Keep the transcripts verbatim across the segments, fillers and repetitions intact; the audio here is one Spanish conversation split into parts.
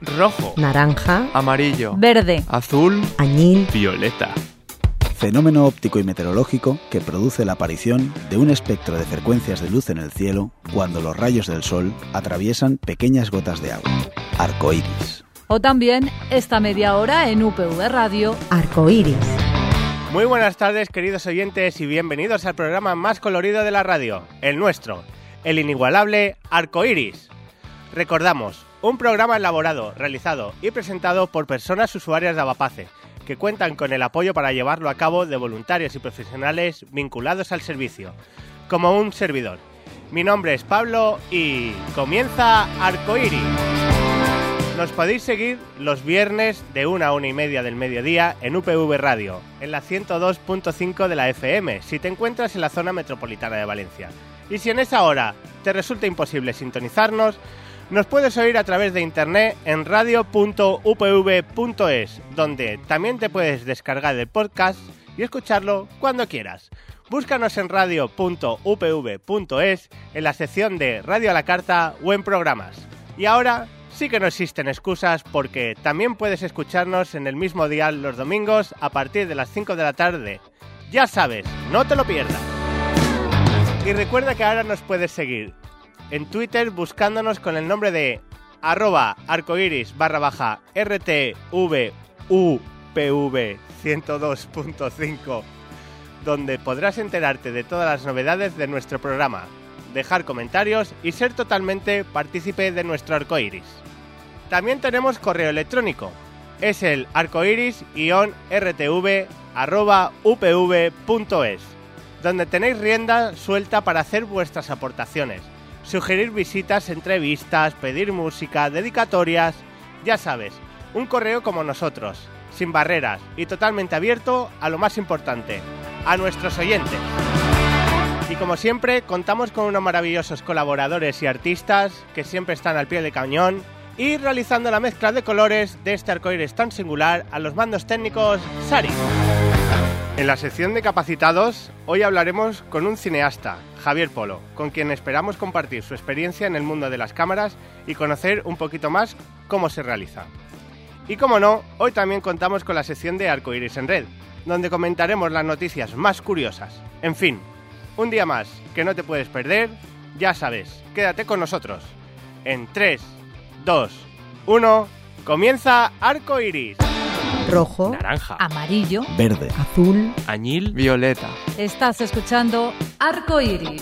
rojo, naranja, amarillo, verde, azul, añil, violeta. Fenómeno óptico y meteorológico que produce la aparición de un espectro de frecuencias de luz en el cielo cuando los rayos del sol atraviesan pequeñas gotas de agua. Arcoíris. O también esta media hora en U P V Radio. Arcoíris. Muy buenas tardes, queridos oyentes, y bienvenidos al programa más colorido de la radio, el nuestro, el inigualable Arcoíris. Recordamos, un programa elaborado, realizado y presentado por personas usuarias de Avapace, que cuentan con el apoyo para llevarlo a cabo de voluntarios y profesionales vinculados al servicio, como un servidor. Mi nombre es Pablo y comienza Arcoíris. Nos podéis seguir los viernes de una a una y media del mediodía en U P V Radio, en la ciento dos punto cinco de la F M, si te encuentras en la zona metropolitana de Valencia. Y si en esa hora te resulta imposible sintonizarnos, nos puedes oír a través de internet en radio punto u p v punto es, donde también te puedes descargar el podcast y escucharlo cuando quieras. Búscanos en radio punto u p v punto es, en la sección de Radio a la Carta o en programas. Y ahora sí que no existen excusas, porque también puedes escucharnos en el mismo dial los domingos a partir de las cinco de la tarde. Ya sabes, no te lo pierdas. Y recuerda que ahora nos puedes seguir en Twitter buscándonos con el nombre de arroba arcoiris barra baja rtvupv ciento dos punto cinco, donde podrás enterarte de todas las novedades de nuestro programa, dejar comentarios y ser totalmente partícipe de nuestro arcoiris. También tenemos correo electrónico, es el arcoiris-rtv arroba upv punto es, donde tenéis rienda suelta para hacer vuestras aportaciones, sugerir visitas, entrevistas, pedir música, dedicatorias, ya sabes, un correo como nosotros, sin barreras y totalmente abierto a lo más importante, a nuestros oyentes. Y como siempre, contamos con unos maravillosos colaboradores y artistas que siempre están al pie del cañón y realizando la mezcla de colores de este arcoíris tan singular a los mandos técnicos Sari. En la sección de capacitados, hoy hablaremos con un cineasta, Javier Polo, con quien esperamos compartir su experiencia en el mundo de las cámaras y conocer un poquito más cómo se realiza. Y como no, hoy también contamos con la sección de Arcoíris en Red, donde comentaremos las noticias más curiosas. En fin, un día más que no te puedes perder, ya sabes, quédate con nosotros. En tres, dos, uno, comienza Arcoíris. rojo, Naranja, Amarillo, Verde. azul, añil, violeta. estás escuchando Arcoíris.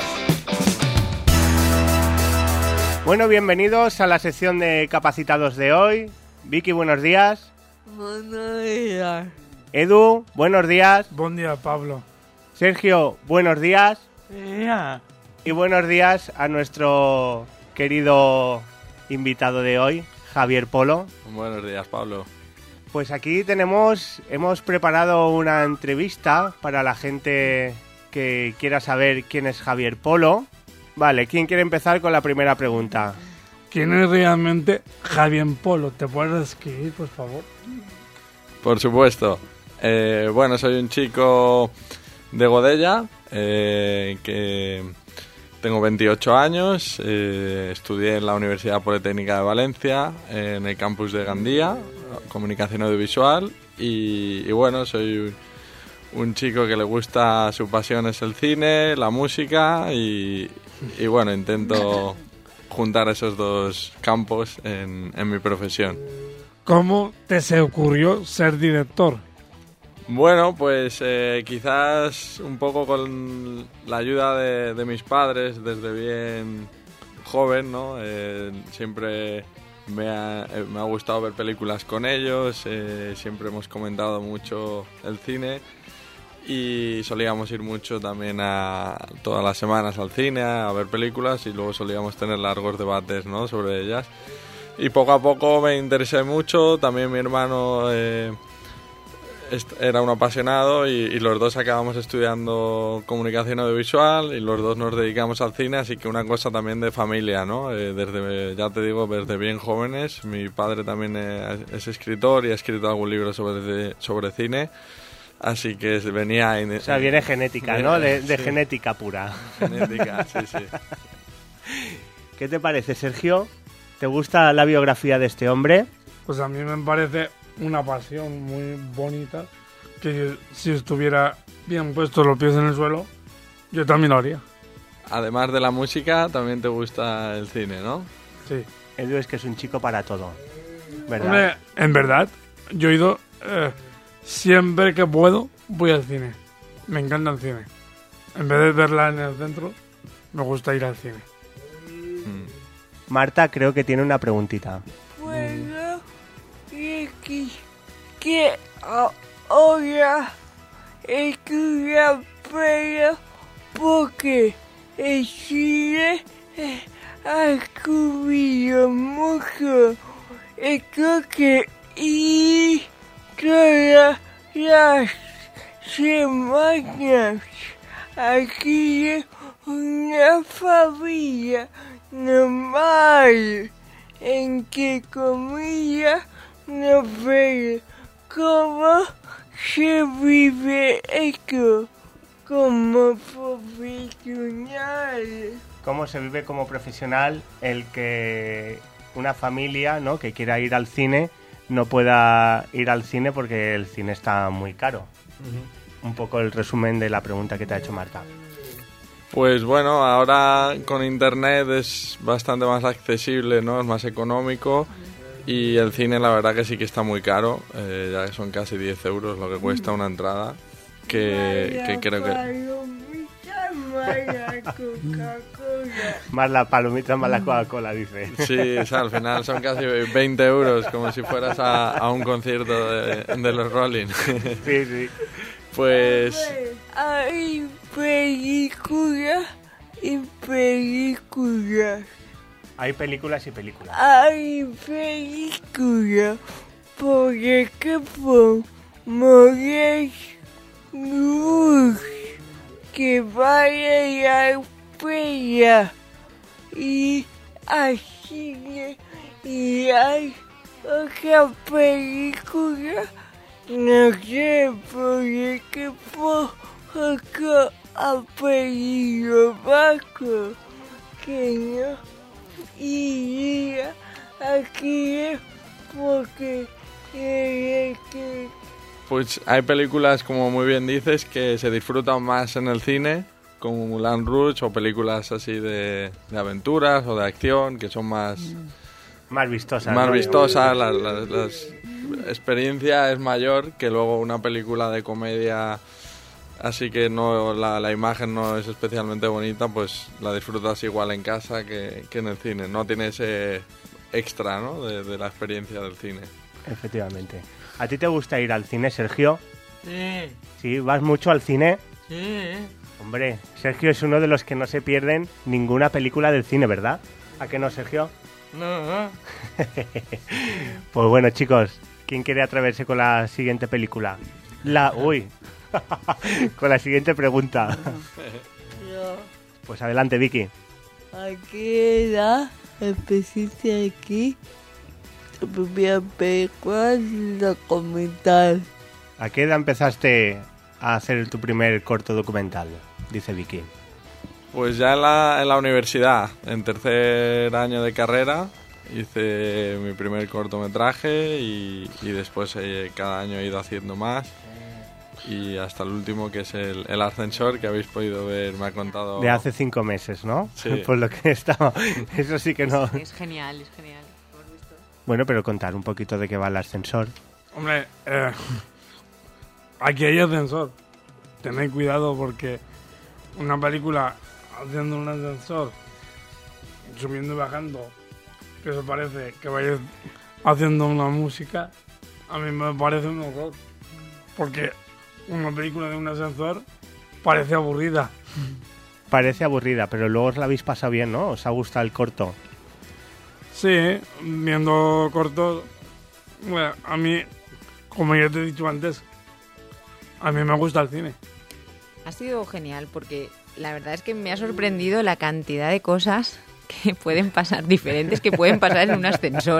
Bueno, bienvenidos a la sección de capacitados de hoy. Vicky, buenos días. Buenos días. Edu, buenos días. Buen día, Pablo. Sergio, buenos días. Ya. Y buenos días a nuestro querido invitado de hoy, Javier Polo. Buenos días, Pablo. Pues aquí tenemos, hemos preparado una entrevista para la gente que quiera saber quién es Javier Polo. Vale, ¿quién quiere empezar con la primera pregunta? ¿Quién es realmente Javier Polo? ¿Te puedes escribir, por favor? Por supuesto. Eh, bueno, soy un chico de Godella, eh, que tengo veintiocho años, eh, estudié en la Universidad Politécnica de Valencia, en el campus de Gandía, comunicación audiovisual, y, y bueno, soy un chico que le gusta, su pasión es el cine, la música, y, y bueno, intento juntar esos dos campos en, en mi profesión. ¿Cómo te se ocurrió ser director? Bueno, pues eh, quizás un poco con la ayuda de, de mis padres desde bien joven, ¿no? Eh, siempre me ha, eh, me ha gustado ver películas con ellos, eh, siempre hemos comentado mucho el cine y solíamos ir mucho también a todas las semanas al cine a ver películas y luego solíamos tener largos debates, ¿no?, sobre ellas. Y poco a poco me interesé mucho, también mi hermano eh, era un apasionado y, y los dos acabamos estudiando comunicación audiovisual y los dos nos dedicamos al cine, así que una cosa también de familia, ¿no? Eh, desde, ya te digo, desde bien jóvenes. Mi padre también es, es escritor y ha escrito algún libro sobre, sobre cine, así que venía... En, o sea, viene genética, ¿no? De, de sí. Genética pura. Genética, sí, sí. ¿Qué te parece, Sergio? ¿Te gusta la biografía de este hombre? pues a mí me parece una pasión muy bonita que si estuviera bien puestos los pies en el suelo, yo también lo haría. Además de la música, también te gusta el cine, ¿no? Sí. Edu es que es un chico para todo, ¿verdad? Hombre, en verdad, yo he ido eh, siempre que puedo, voy al cine. Me encanta el cine. En vez de verla en el centro, me gusta ir al cine. Mm. Marta creo que tiene una preguntita. Bueno, y que, que ahora es una pena porque el cine eh, ha subido mucho. Y creo que y todas las semanas aquí es una familia normal en que comida no ve cómo se vive esto como profesional. ¿Cómo se vive como profesional el que una familia, ¿no?, que quiera ir al cine no pueda ir al cine porque el cine está muy caro? Uh-huh. Un poco el resumen de la pregunta que te ha hecho Marta. Pues bueno, ahora con internet es bastante más accesible, ¿no? Es más económico y el cine la verdad que sí que está muy caro, eh, ya que son casi diez euros lo que cuesta una entrada, que, que creo que... Más la palomita, más la Coca-Cola, dice. Sí, o sea, al final son casi veinte euros, como si fueras a, a un concierto de, de los Rolling. Sí, sí. Pues... Hay películas y películas. Hay películas y películas. Hay películas, por ejemplo, Moles Luz, que vale la pena y así, y hay otra película, no sé, por ejemplo, otro apellido vasco, que no iría aquí porque eh, que Pues hay películas, como muy bien dices, que se disfrutan más en el cine, como Moulin Rouge o películas así de, de aventuras o de acción, que son más, Más vistosas. más ¿no? vistosas, la, la, las experiencia es mayor que luego una película de comedia, así que no la, la imagen no es especialmente bonita, pues la disfrutas igual en casa que, que en el cine, no tiene ese extra, ¿no?, de, de la experiencia del cine. Efectivamente. ¿A ti te gusta ir al cine, Sergio? sí, ¿Sí? ¿Vas mucho al cine? sí. Hombre, Sergio es uno de los que no se pierden ninguna película del cine, ¿verdad? ¿A qué no, Sergio? No, Pues bueno, chicos, ¿quién quiere atreverse con la siguiente película? La... Uy. Con la siguiente pregunta. yo Pues adelante, Vicky. aquí era empecé aquí tu primera película sin documental. ¿A qué edad empezaste a hacer tu primer corto documental? Dice Vicky. Pues ya en la, en la universidad, en tercer año de carrera, hice mi primer cortometraje y, y después eh, cada año he ido haciendo más. Y hasta el último, que es el, el ascensor, que habéis podido ver, me ha contado... De hace cinco meses, ¿no? Sí. Por lo que estaba... Eso sí que no... Es genial, es genial. ¿Hemos visto? Bueno, pero contar un poquito de qué va el ascensor. Hombre, eh, aquí hay ascensor. Tened cuidado porque una película haciendo un ascensor, subiendo y bajando, que eso parece que vayas haciendo una música, a mí me parece un horror. Porque una película de un ascensor parece aburrida. Parece aburrida, pero luego os la habéis pasado bien, ¿no? ¿Os ha gustado el corto? Sí, viendo cortos, bueno, a mí, como ya te he dicho antes, a mí me gusta el cine. Ha sido genial porque la verdad es que me ha sorprendido la cantidad de cosas que pueden pasar, diferentes que pueden pasar en un ascensor.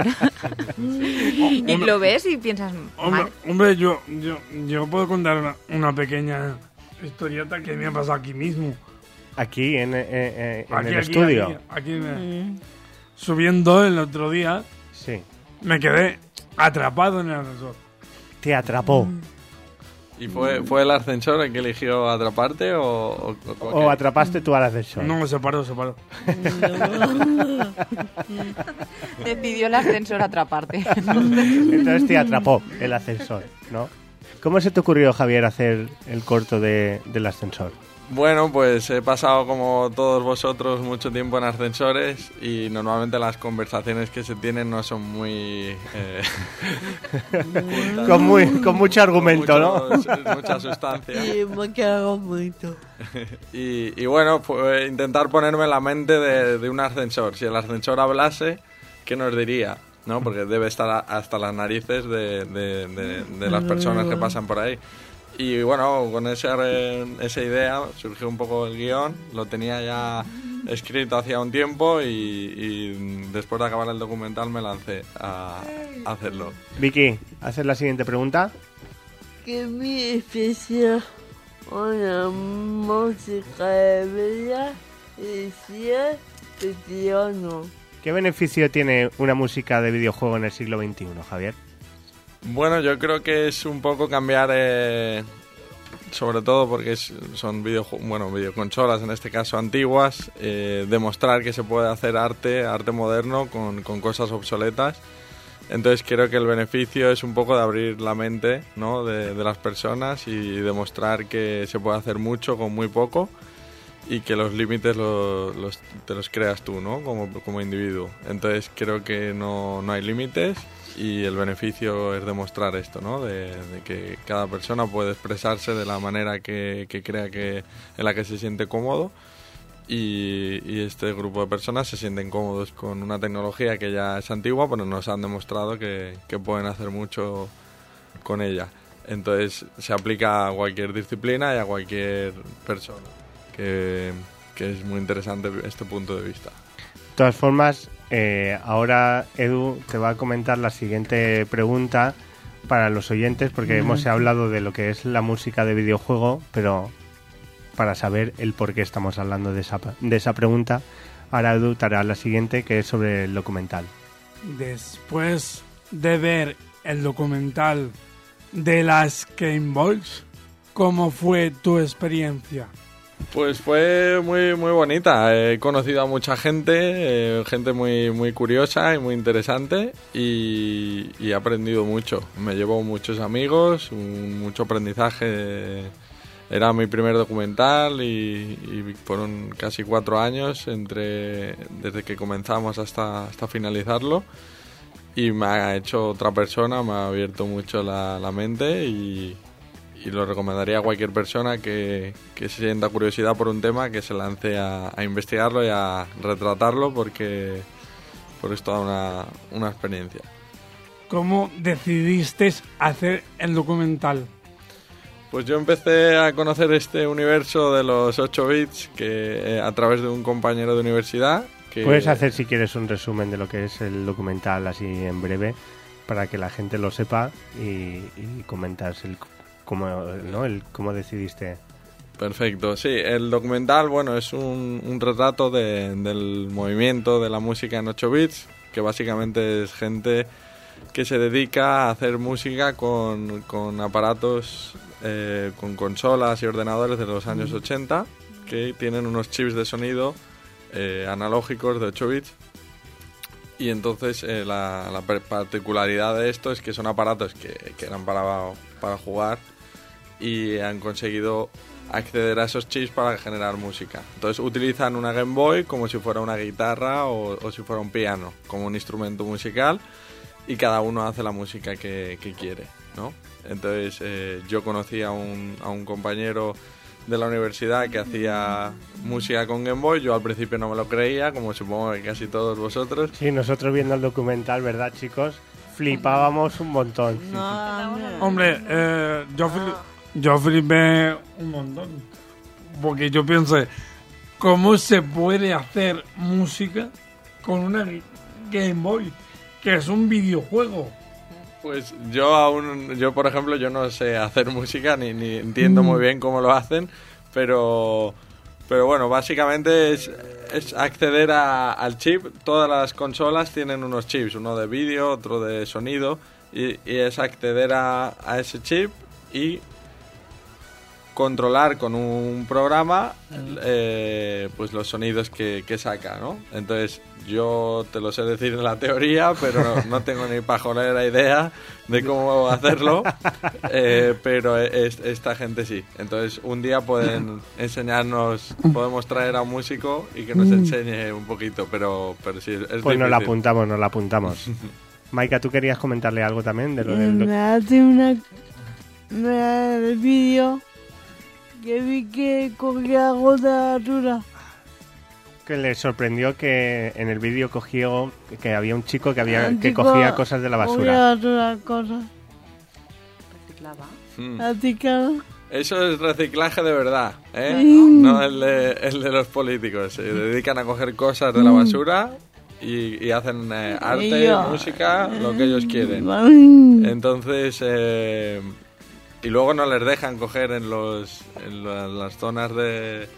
Y lo ves y piensas... Hombre, "Madre". hombre yo, yo, yo puedo contar una, una pequeña historieta que me ha pasado aquí mismo. Aquí, en, eh, eh, en Aquí, el aquí, estudio. Aquí, aquí me- subiendo el otro día, Sí. me quedé atrapado en el ascensor. Te atrapó. ¿Y fue, fue el ascensor el que eligió atraparte o, o, o, O atrapaste tú al ascensor. No, se paró, se paró. Decidió el ascensor atraparte. Entonces te atrapó el ascensor, ¿no? ¿Cómo se te ocurrió, Javier, hacer el corto de, del ascensor? Bueno, pues he pasado como todos vosotros mucho tiempo en ascensores y normalmente las conversaciones que se tienen no son muy... Eh, con, muy con mucho argumento, con mucho, ¿no? Mucha sustancia. Sí, me quedo mucho. y, y bueno, pues intentar ponerme en la mente de, de un ascensor. Si el ascensor hablase, ¿qué nos diría? ¿No? Porque debe estar hasta las narices de, de, de, de las personas que pasan por ahí. Y bueno, con esa, esa idea surgió un poco el guión, lo tenía ya escrito hacía un tiempo y, y después de acabar el documental me lancé a, a hacerlo. Vicky, ¿haces la siguiente pregunta? ¿Qué me especial una música de vida decía que yo no? ¿Qué beneficio tiene una música de videojuego en el siglo veintiuno, Javier? Bueno, yo creo que es un poco cambiar, eh, sobre todo porque es, son video, bueno, videoconsolas, en este caso antiguas, eh, demostrar que se puede hacer arte, arte moderno con, con cosas obsoletas. Entonces creo que el beneficio es un poco de abrir la mente, ¿no? de, de las personas y demostrar que se puede hacer mucho con muy poco y que los límites los, los, te los creas tú, ¿no? Como, como individuo. Entonces creo que no, no hay límites. Y el beneficio es demostrar esto, ¿no? De, de que cada persona puede expresarse de la manera que, que crea que en la que se siente cómodo y, y este grupo de personas se sienten cómodos con una tecnología que ya es antigua, pero nos han demostrado que, que pueden hacer mucho con ella. Entonces se aplica a cualquier disciplina y a cualquier persona, que, que es muy interesante este punto de vista. De todas formas, eh, ahora Edu te va a comentar la siguiente pregunta para los oyentes, porque mm. hemos hablado de lo que es la música de videojuego, pero para saber el por qué estamos hablando de esa, de esa pregunta, ahora Edu te hará la siguiente, que es sobre el documental. Después de ver el documental de las Game Boys, ¿cómo fue tu experiencia? Pues fue muy muy bonita. He conocido a mucha gente, eh, gente muy muy curiosa y muy interesante y, y he aprendido mucho. Me llevo muchos amigos, un, mucho aprendizaje. Era mi primer documental y, y fueron casi cuatro años entre desde que comenzamos hasta, hasta finalizarlo. Y me ha hecho otra persona, me ha abierto mucho la, la mente y... y lo recomendaría a cualquier persona que, que se sienta curiosidad por un tema, que se lance a, a investigarlo y a retratarlo porque, porque es toda una, una experiencia. ¿Cómo decidiste hacer el documental? Pues yo empecé a conocer este universo de los ocho bits que, eh, a través de un compañero de universidad. Que... Puedes hacer, si quieres, un resumen de lo que es el documental así en breve para que la gente lo sepa y, y comentas el... ¿Cómo, ¿no? el, ¿Cómo decidiste? Perfecto, sí. El documental, bueno, es un, un retrato de, del movimiento de la música en ocho bits, que básicamente es gente que se dedica a hacer música con, con aparatos, eh, con consolas y ordenadores de los años ochenta, que tienen unos chips de sonido eh, analógicos de ocho bits. Y entonces eh, la, la particularidad de esto es que son aparatos que, que eran para, para jugar y han conseguido acceder a esos chips para generar música. Entonces utilizan una Game Boy como si fuera una guitarra o, o si fuera un piano, como un instrumento musical, y cada uno hace la música que, que quiere, ¿no? Entonces eh, yo conocí a un, a un compañero de la universidad que hacía música con Game Boy. Yo al principio no me lo creía, como supongo que casi todos vosotros. Sí, nosotros viendo el documental, ¿verdad, chicos? Flipábamos un montón. No, no. Hombre, eh, yo, fli- yo flipé un montón. Porque yo pensé, ¿cómo se puede hacer música con una Game Boy? Que es un videojuego. Pues yo aún, yo por ejemplo, yo no sé hacer música ni, ni entiendo muy bien cómo lo hacen, pero, pero bueno, básicamente es, es acceder a, al chip. Todas las consolas tienen unos chips, uno de vídeo, otro de sonido, y, y es acceder a, a ese chip y controlar con un programa eh, pues los sonidos que, que saca, ¿no? Entonces yo te lo sé decir en la teoría, pero no, no tengo ni pajolera idea de cómo hacerlo, eh, pero es, esta gente sí. Entonces un día pueden enseñarnos, podemos traer a un músico y que nos enseñe un poquito, pero, pero sí, es Pues difícil. nos la apuntamos, nos la apuntamos. Maika, ¿tú querías comentarle algo también de lo del... Me hace una... Me da el vídeo que vi que cogía gota de basura. Que le sorprendió que en el vídeo cogió que había un chico que había Un que chico cogía cosas de la Cogía basura. basura, cosas. Reciclaba. Mm. Reciclaba. Eso es reciclaje de verdad, ¿eh? Sí. No el de, el de los políticos. Se dedican a coger cosas de la basura y, y hacen eh, arte, yo. música, lo que ellos quieren. Ay. Entonces, eh, y luego no les dejan coger en, los, en la- las zonas de,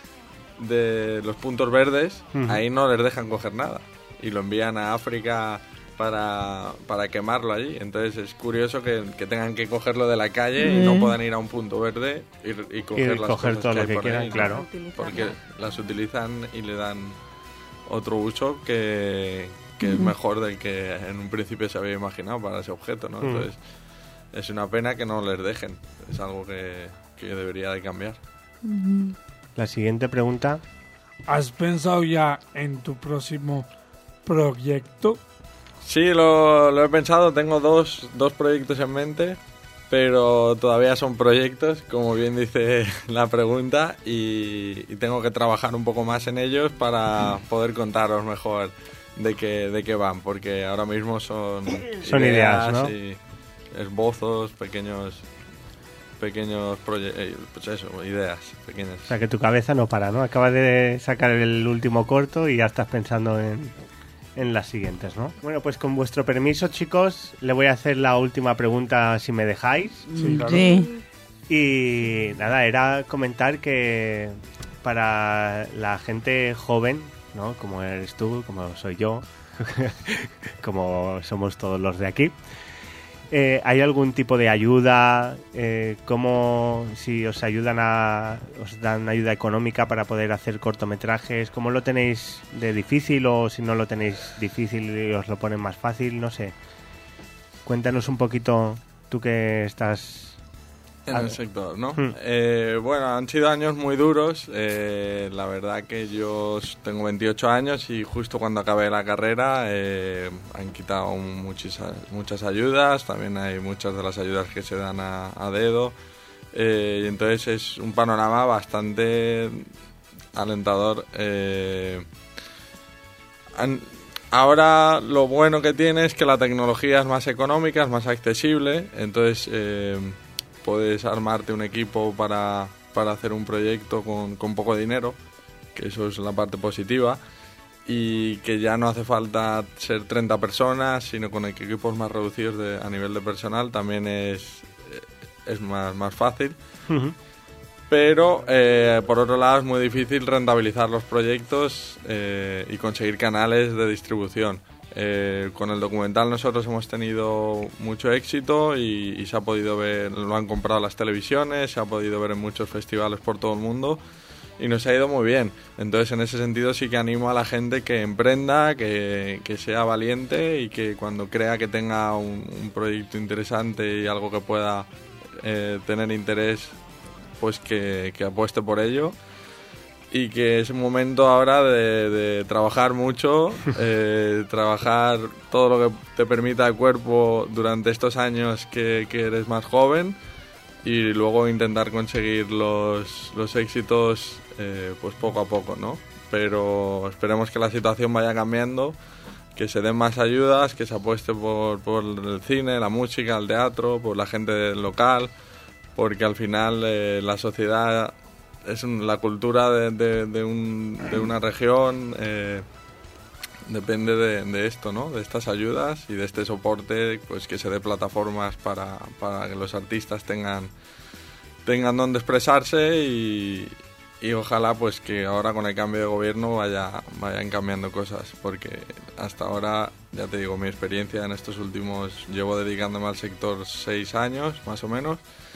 de los puntos verdes, Ujú. ahí no les dejan coger nada. Y lo envían a África para, para quemarlo allí. Entonces es curioso que, que tengan que cogerlo de la calle y no Mm. puedan ir a un punto verde y, y coger, Y las coger cosas todo lo hay que por quieran, ahí, ¿no? claro. Porque las utilizan y le dan otro uso que, que es mejor del que en un principio se había imaginado para ese objeto, ¿no? Mm. Entonces es una pena que no les dejen. Es algo que, que debería de cambiar. La siguiente pregunta, ¿Has pensado ya en tu próximo proyecto? Sí, lo, lo he pensado. Tengo dos, dos proyectos en mente, pero todavía son proyectos, como bien dice la pregunta, y, y tengo que trabajar un poco más en ellos para poder contaros mejor de qué, de qué van, porque ahora mismo son, Son ideas, ¿no? y esbozos, pequeños pequeños proyectos, pues eso, ideas pequeñas. o sea que tu cabeza no para, ¿no? Acabas de sacar el último corto y ya estás pensando en, en las siguientes, ¿no? Bueno, pues con vuestro permiso, chicos, le voy a hacer la última pregunta si me dejáis. Sí, claro. Sí. Y nada, era comentar que para la gente joven, ¿no? Como eres tú, como soy yo, como somos todos los de aquí, eh, ¿hay algún tipo de ayuda? Eh, ¿Cómo, si os ayudan a, os dan ayuda económica para poder hacer cortometrajes? ¿Cómo lo tenéis de difícil o si no lo tenéis difícil y os lo ponen más fácil? No sé. Cuéntanos un poquito, tú que estás... En A el ver. sector, ¿no? Hmm. Eh, bueno, han sido años muy duros. Eh, la verdad que yo tengo veintiocho años y justo cuando acabé la carrera eh, han quitado muchis, muchas ayudas. También hay muchas de las ayudas que se dan a, a dedo. Eh, y entonces es un panorama bastante alentador. Eh, han- ahora lo bueno que tiene es que la tecnología es más económica, es más accesible. Entonces... Eh, puedes armarte un equipo para, para hacer un proyecto con, con poco dinero, que eso es la parte positiva, y que ya no hace falta ser treinta personas, sino con equipos más reducidos de, a nivel de personal también es, es más, más fácil. Ujú. Pero, eh, por otro lado, es muy difícil rentabilizar los proyectos eh, y conseguir canales de distribución. Eh, con el documental nosotros hemos tenido mucho éxito y, y se ha podido ver, lo han comprado las televisiones, se ha podido ver en muchos festivales por todo el mundo y nos ha ido muy bien. Entonces, en ese sentido sí que animo a la gente que emprenda, que, que sea valiente y que cuando crea que tenga un, un proyecto interesante y algo que pueda eh, tener interés, pues que, que apueste por ello. Y que es un momento ahora de, de trabajar mucho, eh, trabajar todo lo que te permita el cuerpo durante estos años que, que eres más joven y luego intentar conseguir los, los éxitos eh, pues poco a poco, ¿no? Pero esperemos que la situación vaya cambiando, que se den más ayudas, que se apueste por, por el cine, la música, el teatro, por la gente del local, porque al final eh, la sociedad... es un, la cultura de, de, de, un, de una región eh, depende de, de esto, ¿no? De estas ayudas y de este soporte, pues que se dé plataformas para, para que los artistas tengan tengan donde expresarse y, y ojalá pues que ahora con el cambio de gobierno vaya vayan cambiando cosas, porque hasta ahora, ya te digo, mi experiencia en estos últimos, llevo dedicándome al sector seis años más o menos,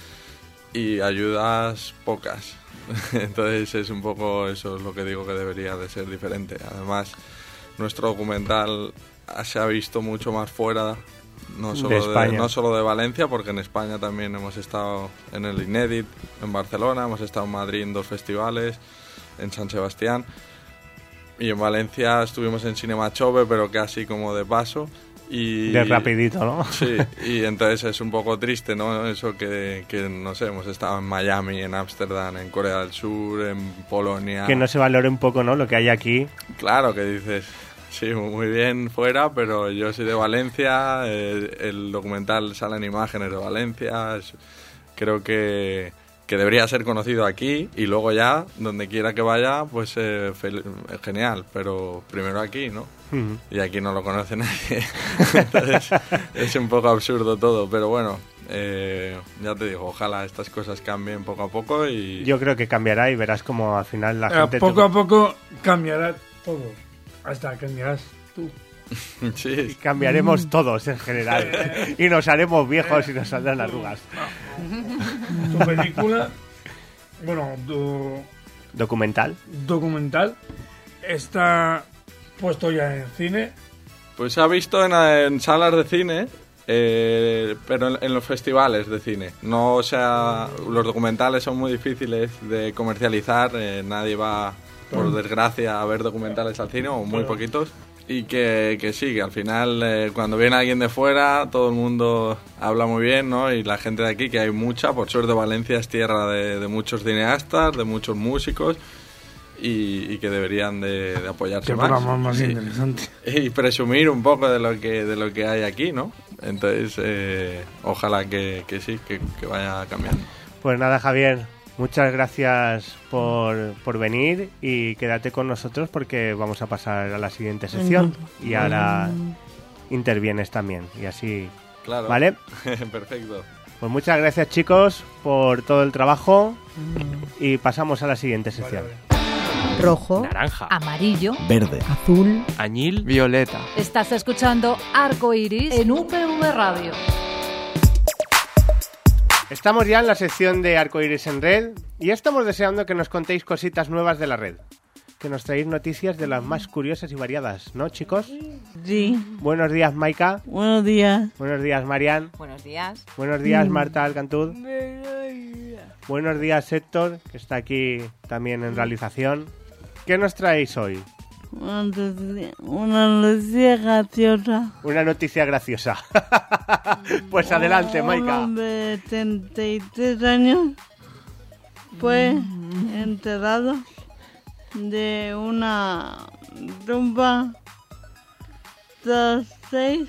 y ayudas pocas. Entonces es un poco eso, es lo que digo que debería de ser diferente. Además, nuestro documental se ha visto mucho más fuera, no solo de de, España. no solo de Valencia, porque en España también hemos estado en el Inédit, en Barcelona, hemos estado en Madrid en dos festivales, en San Sebastián, y en Valencia estuvimos en Cinema Chove, pero casi como de paso. Y, de rapidito, ¿no? Sí, y entonces es un poco triste, ¿no? Eso que, que, no sé, hemos estado en Miami, en Ámsterdam, en Corea del Sur, en Polonia. Que no se valore un poco, ¿no?, lo que hay aquí. Claro, que dices, sí, muy bien fuera, pero yo soy de Valencia, eh, el documental sale en imágenes de Valencia, es, creo que, que debería ser conocido aquí y luego ya, donde quiera que vaya, pues eh, fel- genial, pero primero aquí, ¿no? Uh-huh. Y aquí no lo conoce nadie. Entonces es un poco absurdo todo, pero bueno, eh, ya te digo, ojalá estas cosas cambien poco a poco y... Yo creo que cambiará y verás como al final la Eh, gente... poco a poco cambiará todo. Hasta cambiarás tú. Sí. Cambiaremos todos en general. Y nos haremos viejos y nos saldrán arrugas. Tu película, bueno, tu ¿Documental? documental está puesto ya en cine. Pues se ha visto en, en salas de cine, eh, pero en, en los festivales de cine. No, o sea, los documentales son muy difíciles de comercializar, eh, nadie va, por desgracia, a ver documentales al cine, o muy poquitos. Y que, que sí, que al final, eh, cuando viene alguien de fuera, todo el mundo habla muy bien, ¿no? Y la gente de aquí, que hay mucha, por suerte Valencia es tierra de, de muchos cineastas, de muchos músicos, y, y que deberían de, de apoyarse Qué más. programa más Sí. interesante. Y presumir un poco de lo que de lo que hay aquí, ¿no? Entonces, eh, ojalá que, que sí, que, que vaya cambiando. Pues nada, Javier, muchas gracias por, por venir y quédate con nosotros porque vamos a pasar a la siguiente sección y ahora intervienes también y así, Claro. ¿vale? Perfecto. Pues muchas gracias, chicos, por todo el trabajo y pasamos a la siguiente sección. rojo, Naranja. Amarillo. Verde. azul, Añil, violeta. Estás escuchando Arco Iris en U P V Radio. Estamos ya en la sección de Arcoiris en Red y estamos deseando que nos contéis cositas nuevas de la red. Que nos traéis noticias de las más curiosas y variadas, ¿no, chicos? Sí. Buenos días, Maika. Buenos días. Buenos días, Marian. Buenos días. Buenos días, Marta Alcantud. Buenos días, Héctor, que está aquí también en realización. ¿Qué nos traéis hoy? Una noticia, una noticia graciosa. Una noticia graciosa. Pues adelante, Un Maika. hombre de treinta y tres años fue enterrado de una tumba tras seis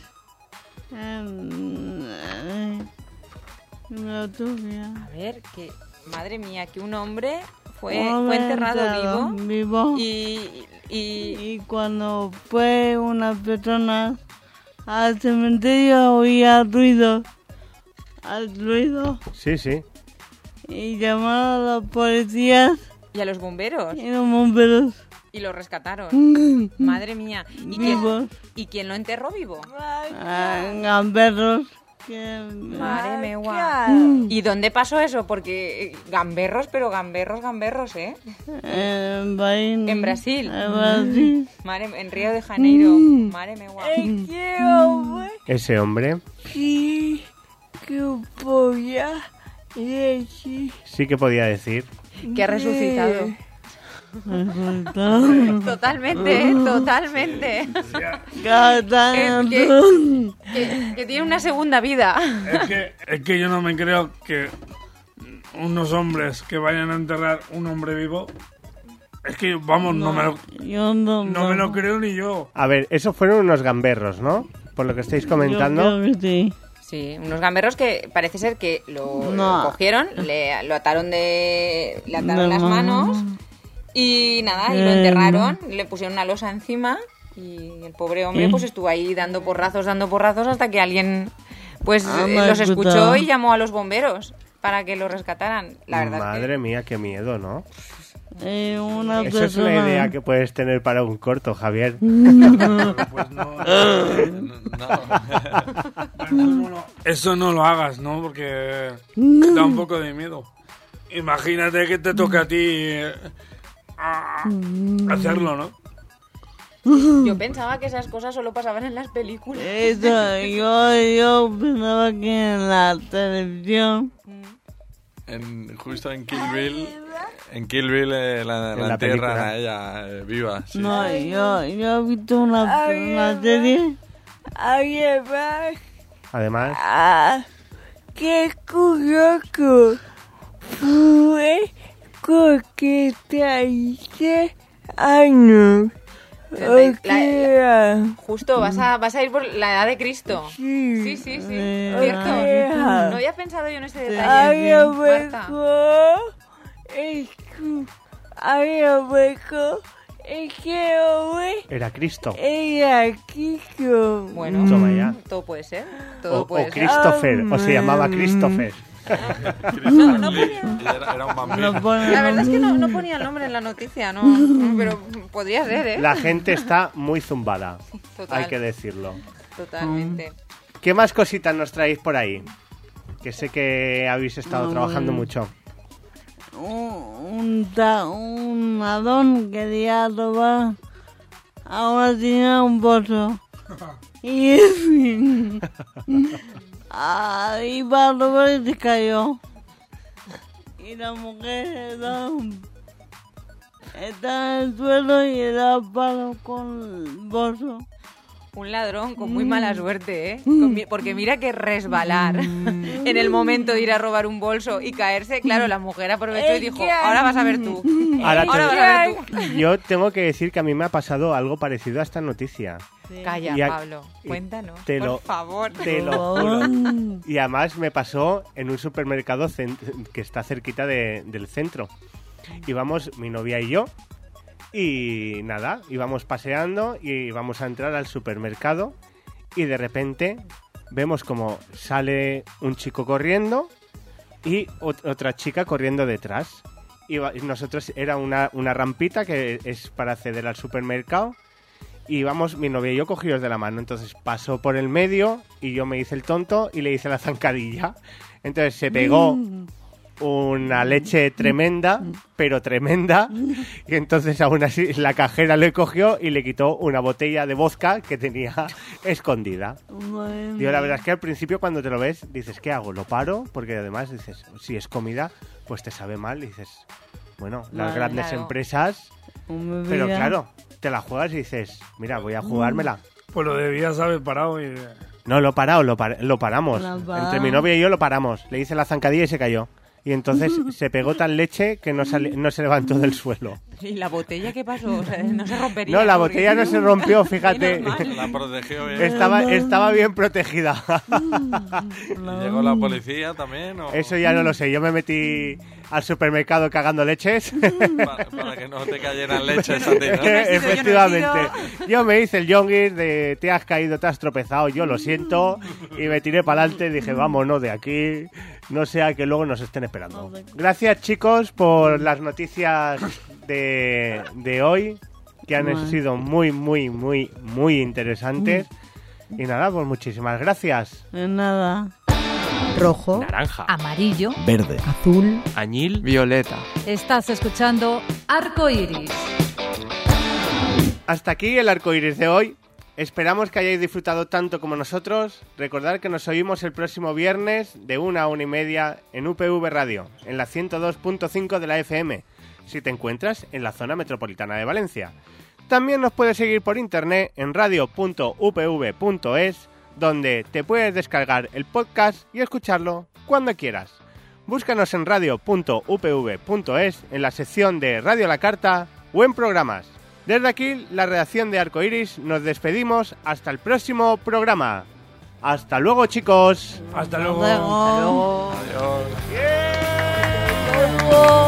en, en, en la autopsia. A ver, que madre mía, que un hombre fue, Un hombre fue enterrado enterrado vivo, vivo. y, y Y cuando fue una persona al cementerio oía ruido, al ruido, Sí, sí. y llamaron a los policías y a los bomberos y los bomberos y lo rescataron. Madre mía. ¿Y quién, vivos, ¿Y quién lo enterró vivo? a gamberros. Que, Madre mía. ¿Y dónde pasó eso? Porque eh, gamberros, pero gamberros, gamberros, ¿eh? en, Bahía- En Brasil. en Brasil. Madre, en Río de Janeiro. Madre mía. Ese hombre Sí, que podía decir. sí que podía decir. Que ha resucitado. Totalmente, ¿eh? Totalmente. Cantando. Que, que tiene una segunda vida. Es que, es que yo no me creo que unos hombres que vayan a enterrar un hombre vivo. Es que, vamos, no, me, lo, Yo no, no me lo creo ni yo. A ver, esos fueron unos gamberros, ¿no? Por lo que estáis comentando. Yo creo que sí. Sí, unos gamberros que parece ser que lo, No. lo cogieron, le, lo ataron de. Le ataron De las mano. manos y nada, y lo Eh, enterraron, le pusieron una losa encima y el pobre hombre Sí. pues estuvo ahí dando porrazos, dando porrazos hasta que alguien pues Ah, eh, me los ha escuchó escuchado. y llamó a los bomberos para que lo rescataran. La verdad es que Madre mía, qué miedo, ¿no? eh, una Eso es persona... una idea que puedes tener para un corto, Javier. Pues no, no, no. Eso no lo hagas, ¿no? Porque da un poco de miedo. Imagínate que te toca a ti eh, a- hacerlo, ¿no? Yo pensaba que esas cosas solo pasaban en las películas. Eso, yo, yo pensaba que en la televisión... En, justo en Kill Bill, en Kill Bill eh, la, En la la entierran película. a ella eh, viva. Sí. No, yo, yo he visto una, una serie... Además, Además, ah, qué curioso fue porque traiste años. La- O sea, Justo, vas a, vas a ir por la edad de Cristo. sí. Sí, sí, sí. Eh, Cierto. ah. No había pensado yo en ese A detalle. lo Marta. mejor es que, a lo mejor es que hoy era Cristo. era Kiko. Bueno, Toma ya. todo puede ser. Todo O, puede o ser. Christopher, o se llamaba Christopher. No, no ponía- Ella era, era un vampiro. no pone La verdad es que no, no ponía el nombre en la noticia, no, no, pero podría ser, ¿eh? La gente está muy zumbada, Total, hay que decirlo. totalmente. ¿Qué más cositas nos traéis por ahí? Que sé que habéis estado Mm. trabajando mucho. un, un, ta- un ladrón quería robar, ahora tiene un bolso. Y en fin, ah, iba a robar y se cayó. Y la mujer estaba, estaba en el suelo y le daba palo con el bolso. Un ladrón con muy mala suerte, ¿eh? Con mi- Porque mira que resbalar en el momento de ir a robar un bolso y caerse, claro, la mujer aprovechó y dijo, ahora vas a ver tú. Ahora te- Ahora vas a ver tú. Yo tengo que decir que a mí me ha pasado algo parecido a esta noticia. Calla, Y a- Pablo, y cuéntanos, te por lo- favor. Te lo juro. Y además me pasó en un supermercado cent- que está cerquita de- del centro. Íbamos mi novia y yo. Y nada, íbamos paseando y íbamos a entrar al supermercado. Y de repente vemos como sale un chico corriendo y ot- otra chica corriendo detrás. Y va- y nosotros era una, una rampita que es para acceder al supermercado. Y vamos, mi novia y yo cogidos de la mano. Entonces pasó por el medio y yo me hice el tonto y le hice la zancadilla. Entonces se pegó una leche tremenda, pero tremenda. Y entonces aún así la cajera le cogió y le quitó una botella de vodka que tenía escondida. Yo la verdad es que al principio cuando te lo ves dices, ¿qué hago? ¿Lo paro? Porque además dices, si es comida, pues te sabe mal. Y dices, bueno, las Vale, grandes claro. empresas... Pero claro, te la juegas y dices, mira, voy a jugármela. Pues lo debías haber parado y... No, lo he parado, lo, par- lo paramos. La pa- Entre mi novia y yo lo paramos. Le hice la zancadilla y se cayó. Y entonces se pegó tan leche que no, sali- no se levantó del suelo. ¿Y la botella qué pasó? O sea, no se rompería. No, la porque- botella no se rompió, fíjate. Normal. La protegió bien. Estaba, estaba bien protegida. ¿Y llegó la policía también? ¿O? Eso ya no lo sé. Yo me metí al supermercado cagando leches. Para, para que no te cayeran leches a ti, ¿no? Efectivamente. Yo me hice el yonguis de te has caído, te has tropezado, yo lo siento. Y me tiré para adelante y dije, vámonos de aquí. No sea que luego nos estén esperando. Gracias, chicos, por las noticias de, de hoy, que han Bueno. sido muy, muy, muy, muy interesantes. Y nada, pues muchísimas gracias. De nada. rojo, Naranja. Amarillo. Verde. azul, Añil. Violeta. Estás escuchando Arco Iris. Hasta aquí el arco iris de hoy. Esperamos que hayáis disfrutado tanto como nosotros. Recordad que nos oímos el próximo viernes de una a una y media en U P V Radio, en la ciento dos punto cinco de la F M, si te encuentras en la zona metropolitana de Valencia. También nos puedes seguir por internet en radio punto u p v punto es, donde te puedes descargar el podcast y escucharlo cuando quieras. Búscanos en radio punto u p v punto es, en la sección de Radio a la Carta o en programas. Desde aquí, la redacción de Arco Iris, nos despedimos hasta el próximo programa. ¡Hasta luego, chicos! Hasta luego. Hasta luego. Adiós. ¡Bien!